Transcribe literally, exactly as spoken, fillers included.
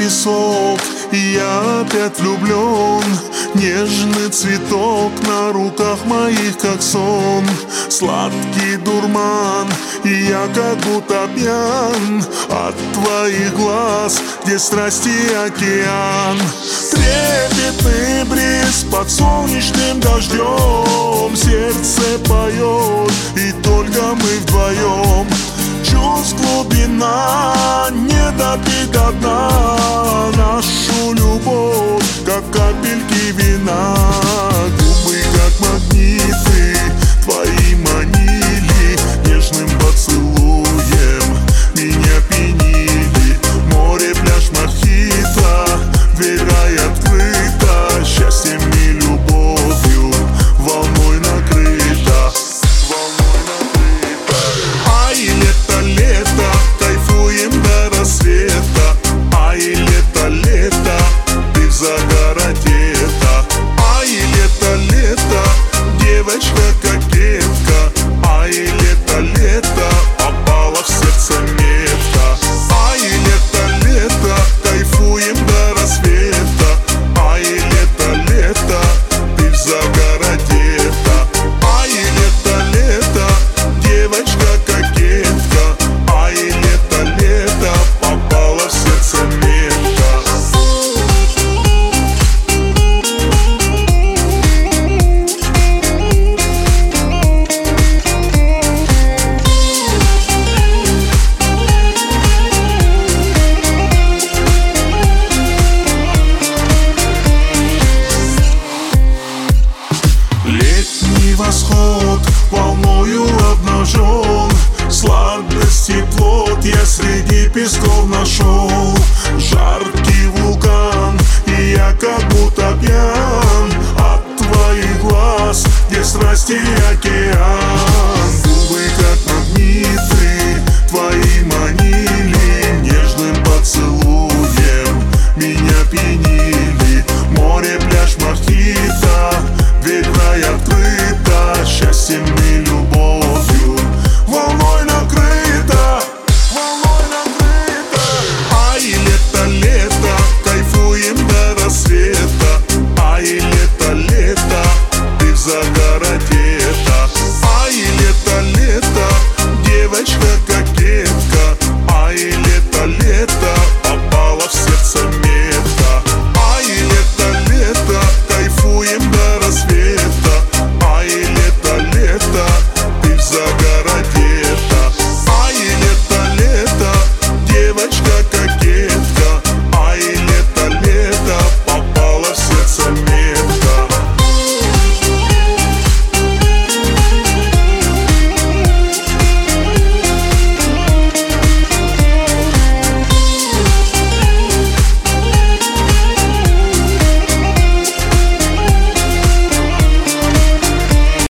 песок, и я опять влюблен. Нежный цветок на руках моих, как сон. Сладкий дурман, и я как будто пьян от твоих глаз, где страсти океан. Трепетный бриз под солнечным дождем, сердце поет, и только мы вдвоем. Чувств глубина, не допить до дна.